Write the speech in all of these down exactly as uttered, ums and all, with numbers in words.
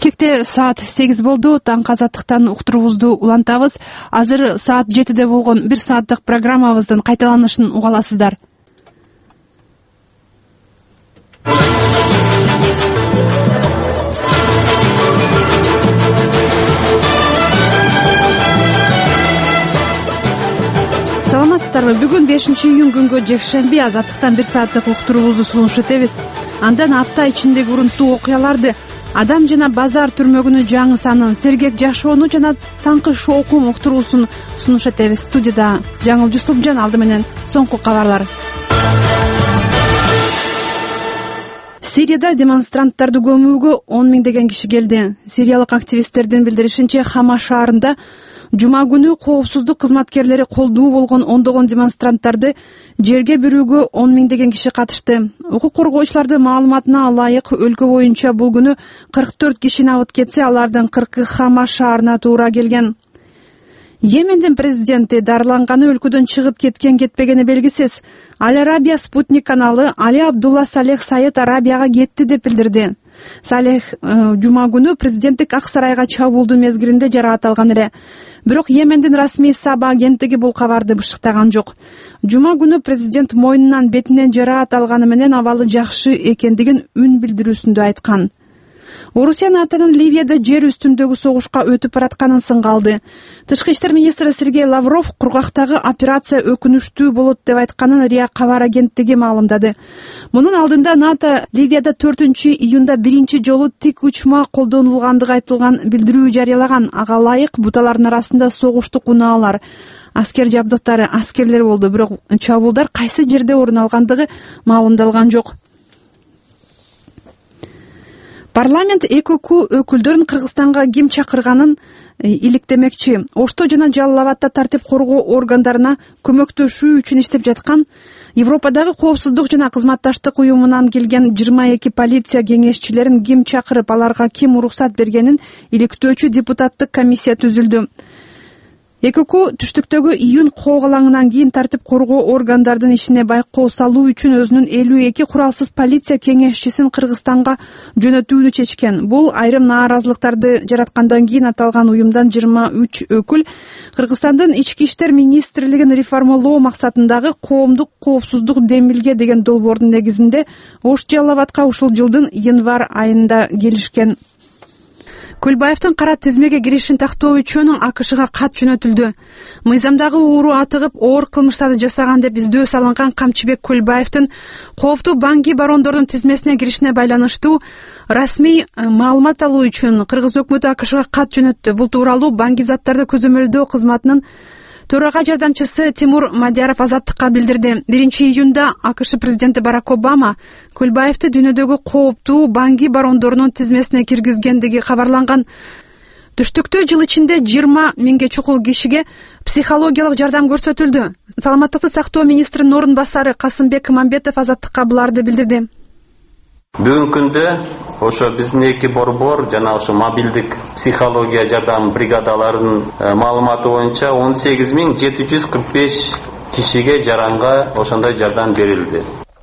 Бишкекте саат сегиз болду. Таңкы Азаттыктан уктуруубузду улантабыз. Азыр саат жетиде болгон бир сааттык программабыздын кайталанышын уга аласыздар. Саламатсыздарбы? Бүгүн бешинчи июнь күнгө жекшемби Азаттыктан бир сааттык уктуруубузду сунуш этебиз. Андан апта ичиндеги урунттуу окуяларды, адам жана базар түрмөгүнүн жаңы санын, сергек жашоону жана таңкы шоукум уктуруусун сунуш этебиз. Студияда Жаңыл Жусупжан, алды менен соңку кабарлар. Сирияда демонстранттарды көмүүгө он миңдеген киши келди. Сириялык активисттердин билдиришинче, Хама шаарында жума күнү коопсуздук кызматкерлери колдуу болгон ондогон демонстранттарды жерге бүрүүгө он миңдеген киши катышты. Укук коргоочулардын маалыматына ылайык, өлкө боюнча бул күнү кырк төрт киши абыт кетсе, алардын кыркы Хама шаарына туура келген. Йемендин президенти дарыланганы өлкөдөн чыгып кеткен кетпегени белгисиз. Аль Арабия спутник каналы Али Абдулла Салех Саид Арабияга кетти деп билдирди. Салех э, жума күнү президенттик ак сарайга чабуулдун мезгилинде жараат алган эле. Бирок Йемендин расмий Саба агенттиги бул кабарды бышыктаган жок. Жума күнү президент мойнунан, бетинен жараат алганы менен абалы жакшы экендигин үн билдирүүсүндө айткан. Орусия натынын Ливияда жер үстүндөгү согушка өтүп баратканын сынга алды. Тышкы иштер министри Сергей Лавров кургактагы операция өкүнүчтүү болот деп айтканын РИА кабар агенттиги маалымдады. Мунун алдында НАТО Ливияда төртүнчү июнда биринчи жолу тик учма колдонулгандыгы айтылган билдирүү жарыялаган. Ага ылайык буталардын арасында согуштук унаалар, аскер жабдыктары, аскерлер болду. Бирок чабуулдар кайсы жерде орун алгандыгы маалымдалган жок. Парламент ЭКОКУ өкүлдөрүн Кыргызстанга ким чакырганын иликтемекчи. Ошто жана Жалал Абадда тартип коргоо органдарына көмөктөшүү үчүн иштеп жаткан Европадагы коопсуздук жана кызматташтык уюмунан келген жыйырма эки полиция кеңешчилерин ким чакырып, аларга ким уруксат бергенин иликтөөчү депутаттык комиссия түзүлдү. ЭКОКУ түштүктөгү июнь коогалаңынан кийин тартип коргоо органдардын ишине байкоо салуу үчүн өзүнүн элүү эки куралсыз полиция кеңешчисин Кыргызстанга жөнөтүүнү чечкен. Бул айрым нааразылыктарды жараткандан кийин аталган уюмдан жыйырма үч өкүл Кыргызстандын ички иштер министрлигин реформалоо максатындагы коомдук коопсуздук демилге деген долбоордун негизинде Ош Жалал Абадка ушул жылдын январь айында келишкен. Көлбаевдин кара тизмеге киришин тактоо үчүн АКШга кат жөнөтүлдү. Мыйзамдагы ууру атыгып, оор кылмыштарды жасаган деп издөө салынган Камчыбек Көлбаевдин кооптуу банги барондордун тизмесине киришине байланыштуу расмий маалымат алуу үчүн Кыргыз өкмөтү АКШга кат жөнөттү. Бул тууралуу банги заттарды көзөмөлдөө кызматынын төрага жардамчысы Тимур Мадияров Азаттыкка билдирди. биринчи июнда АКШ президенти Барак Обама Көлбаевди дүйнөдөгү кооптуу банги барондорунун тизмесине киргизгендиги кабарланган. Түштүктө жыл ичинде жыйырма миңге чукул кишиге психологиялык жардам көрсөтүлдү. Саламаттыкты сактоо министринин орун басары Касымбек Имамбетов Азаттыкка буларды билдирди. Бүгүнкү күндө ошо биздин эки борбор жана ошо мобилдик психология жардам бригадаларынын маалыматы боюнча он сегиз миң жети жүз кырк беш кишиге жаранга ошондой жардам берилди.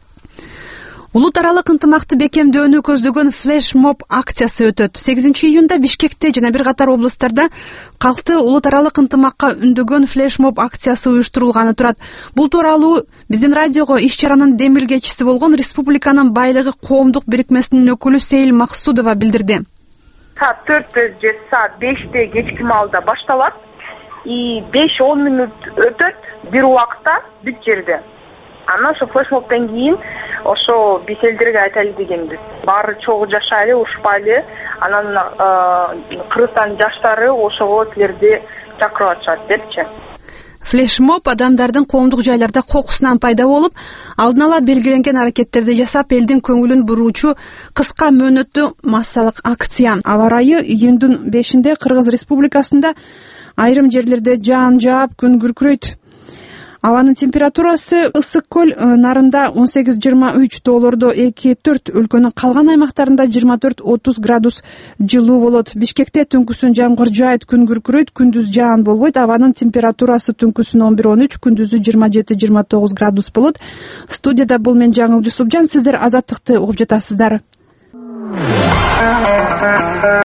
Улут аралык ынтымакты бекемдөөнү көздөгөн флешмоб акциясы өтөт. сегизинчи июнда Бишкекте жана бир катар облустарда калкты улут аралык ынтымакка үндөгөн флешмоб акциясы уюштурулганы турат. Бул тууралуу биздин радиого иш-чаранын демилгечиси болгон Республиканын байлыгы коомдук бирикмесинин өкүлү Сейил Максудова билдирди. Саат төрттө же саат беште кечки маалда башталат. И беш он мүнөт өтөт, бир убакта бүт жерде. Анан ошо флешмобтон кийин ошо биз элдерге айтайлы дегенбиз. Баары чогуу жашайлы, ушпайлы. Анан Кыргызстан жаштары ошого силерди чакырып атышат депчи. Флешмоб адамдардын коомдук жайларда кокусунан пайда болуп, алдын ала белгиленген аракеттерди жасап, элдин көңүлүн буруучу кыска мөөнөттүү массалык акция. Аба ырайы июндун бешинде Кыргыз Республикасында айрым жерлерде жаан жаап, күн күркүрөйт. Абанын температурасы Ысык көл нарында он сегиз жыйырма үч, тоолордо эки төрт, өлкөнүн калган аймактарында жыйырма төрт отуз градус жылуу болот. Бишкекте түнкүсүн жамгыр жаайт, күн күркүрөйт, күндүз жаан болбойт. Абанын температурасы түнкүсүн он бир он үч, күндүзү жыйырма жети жыйырма тогуз градус болот. Студияда бул мен Жаңыл Жусупжан, сиздер Азаттыкты угуп жатасыздар.